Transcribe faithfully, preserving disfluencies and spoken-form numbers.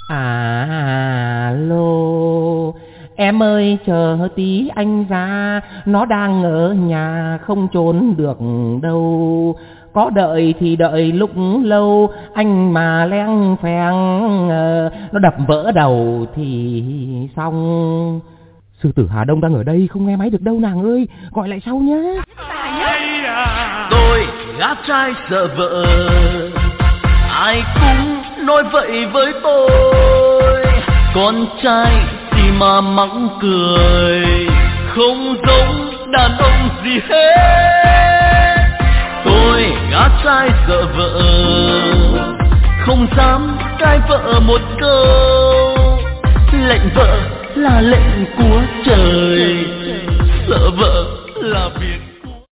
À lô, em ơi chờ tí anh ra, nó đang ở nhà không trốn được đâu. Có đợi thì đợi lúc lâu, anh mà leng pheng nó đập vỡ đầu thì xong. Sư tử Hà Đông đang ở đây, không nghe máy được đâu nàng ơi, gọi lại sau nhé. Tôi gã trai sợ vợ, ai cũng nói vậy với tôi. Con trai thì mà mắng cười, không giống đàn ông gì hết. Tôi gã trai sợ vợ, không dám cãi vợ một câu. Lệnh vợ là lệnh của trời, sợ vợ là việc